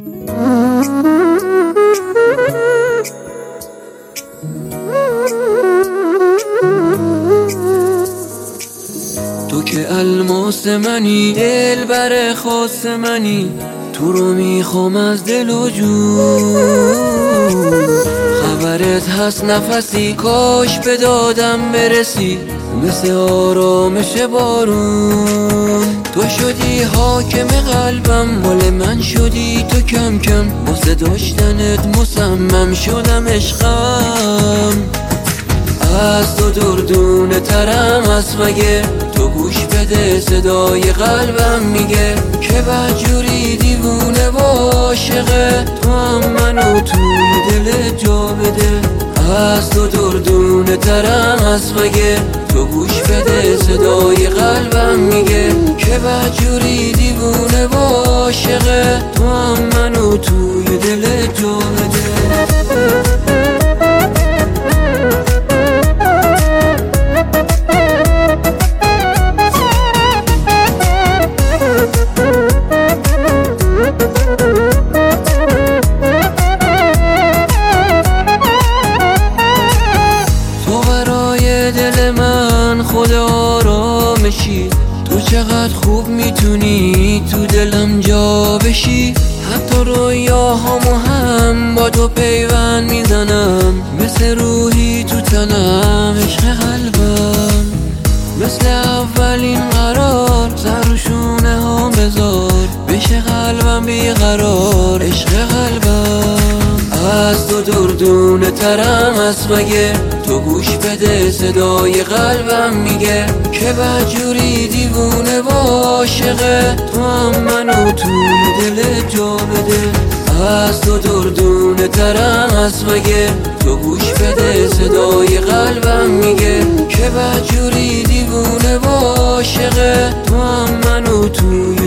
تو که الماس منی، دلبر خاص منی، تو رو میخوام از دل و جون. خبرت هست نفسی، کاش به دادم برسی، مثل آرامش بارون. تو شدی حاکم قلبم، مال من شدی تو کم کم، واسه داشتنت مصمم شدم عشقم. از تو دردونه ترم است مگه، تو گوش بده صدای قلبم میگه که بدجوری دیوونه و عاشقه، تو هم منو توی دل جا بده. از تو دردونه ترم است مگه، تو گوش بده صدای قلبم میگه که بدجوری دیوونه و عاشقه، تو هم منو توی دل جا بده. دل من خود آرامشی، تو چقدر خوب میتونی تو دلم جا بشی. حتی رویاهامو هم با تو پیوند میزنم، مثل روحی تو تنم عشق قلبم. مثل اولین قرار سر و شونه ها بذار، بشه قلبم بیقرار عشق قلبم. از تو دردونه ترم است مگه، تو گوش بده صدای قلبم میگه که بدجوری دیوونه و عاشقه، تو هم منو توی دل جا بده. از تو دردونه ترم است مگه، تو گوش بده صدای قلبم میگه که بدجوری دیوونه و عاشقه، تو هم منو توی